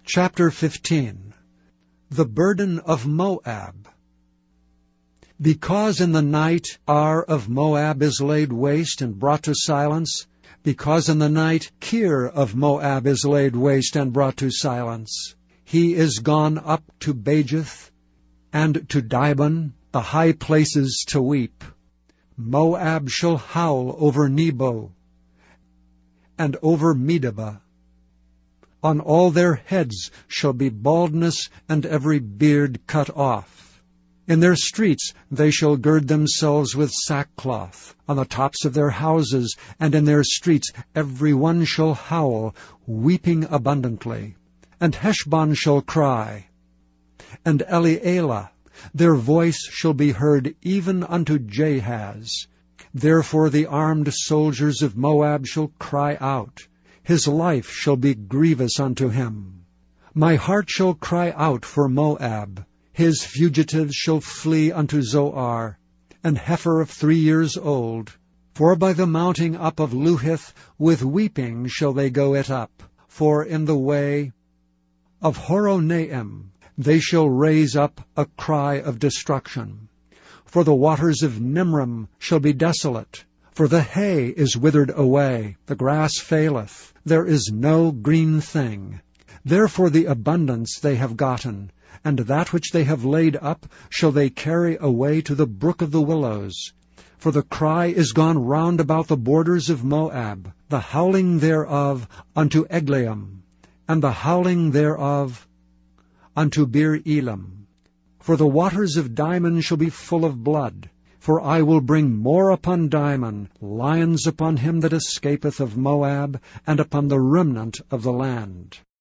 Chapter 15. The Burden of Moab. Because in the night Ar of Moab is laid waste and brought to silence, because in the night Kir of Moab is laid waste and brought to silence, he is gone up to Bajith and to Dibon, the high places, to weep. Moab shall howl over Nebo and over Medeba. On all their heads shall be baldness, and every beard cut off. In their streets they shall gird themselves with sackcloth. On the tops of their houses and in their streets every one shall howl, weeping abundantly. And Heshbon shall cry, and Elealeh, their voice shall be heard even unto Jahaz. Therefore the armed soldiers of Moab shall cry out. His life shall be grievous unto him. My heart shall cry out for Moab. His fugitives shall flee unto Zoar, an heifer of 3 years old. For by the mounting up of Luhith with weeping shall they go it up. For in the way of Horonaim they shall raise up a cry of destruction. For the waters of Nimrim shall be desolate. For the hay is withered away, the grass faileth, there is no green thing. Therefore the abundance they have gotten, and that which they have laid up shall they carry away to the brook of the willows. For the cry is gone round about the borders of Moab, the howling thereof unto Eglaim, and the howling thereof unto Beer Elam. For the waters of Dimon shall be full of blood. For I will bring more upon Dimon, lions upon him that escapeth of Moab, and upon the remnant of the land.